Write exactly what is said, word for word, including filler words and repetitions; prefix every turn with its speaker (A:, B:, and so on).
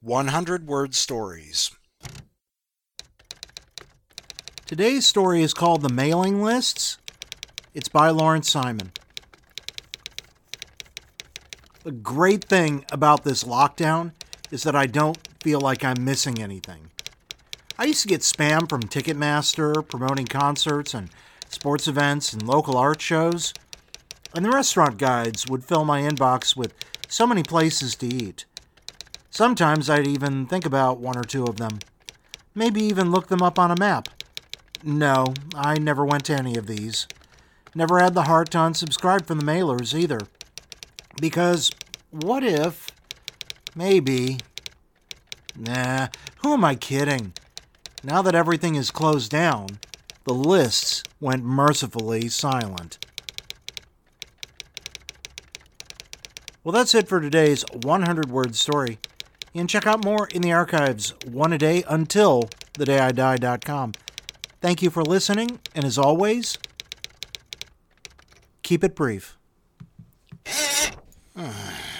A: one hundred word stories.
B: Today's story is called The Mailing Lists. It's by Lawrence Simon. The great thing about this lockdown is that I don't feel like I'm missing anything. I used to get spam from Ticketmaster promoting concerts and sports events and local art shows, and the restaurant guides would fill my inbox with so many places to eat. Sometimes I'd even think about one or two of them, maybe even look them up on a map. No, I never went to any of these. Never had the heart to unsubscribe from the mailers either. Because what if, maybe, nah, who am I kidding? Now that everything is closed down, the lists went mercifully silent. Well, that's it for today's one hundred word story. You can check out more in the archives, one a day until the day I die dot com. Thank you for listening, and as always, keep it brief.